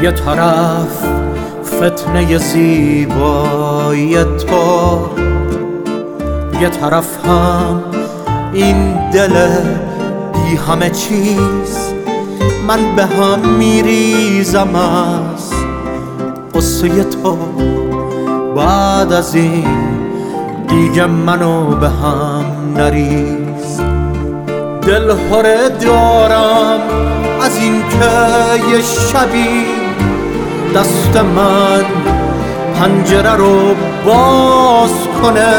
یه طرف فتنه زیبایی تو، یه طرف هم این دل بی همه چیز. من به هم میریزم از قصه تو، بعد از این دیگه منو به هم نریز. دل هره دارم از این که یه شبی دست من پنجره رو باز کنه،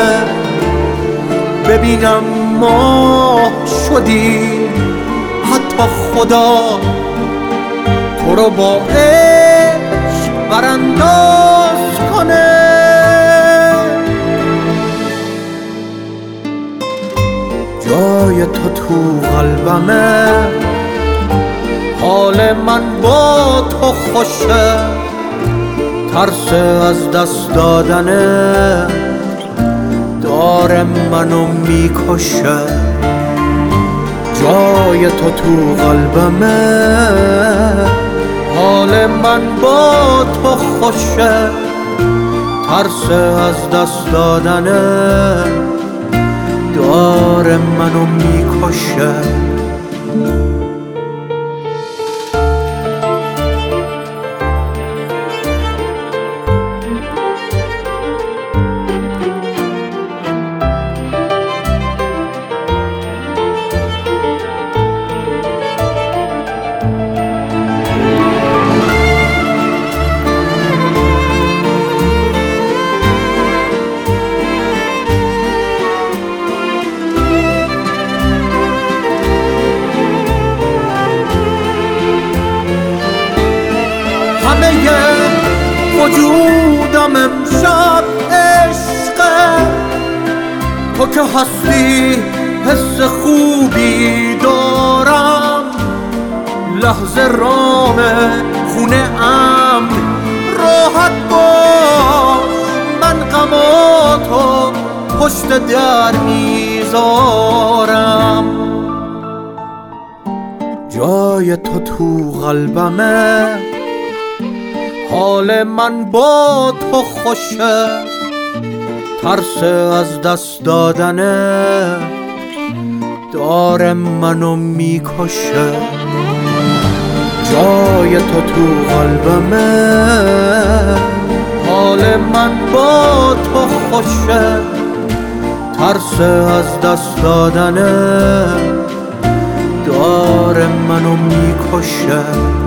ببینم ما شدیم، حتی خدا تو رو با عشق برانداز کنه. جای تو تو قلبمه، حال من با تو خوشه، ترس از دست دادنه داره منو میکشه. جای تو تو قلبمه، حال من با تو خوشه، ترس از دست دادنه داره منو میکشه. وجودم امشب عشقه، تو که هستی حس خوبی دارم، لحظه رام خونه امن راحت باش، من غماتو پشت در میذارم. جای تو تو قلبمه، حال من با تو خوشه، ترس از دست دادنه داره منو میکشه. جای تو تو قلبمه، حال من با تو خوشه، ترس از دست دادنه داره منو میکشه.